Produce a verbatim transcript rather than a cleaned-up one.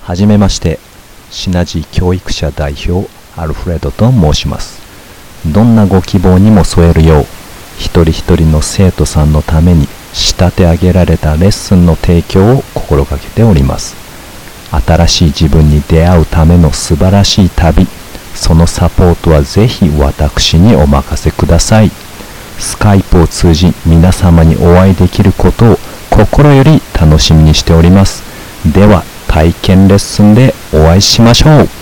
はじめまして、シナジー教育者代表アルフレドと申します。どんなご希望にも添えるよう、一人一人の生徒さんのために仕立て上げられたレッスンの提供を心がけております。新しい自分に出会うための素晴らしい旅、そのサポートはぜひ私にお任せください。スカイプを通じ皆様にお会いできることを心より楽しみにしております。では体験レッスンでお会いしましょう。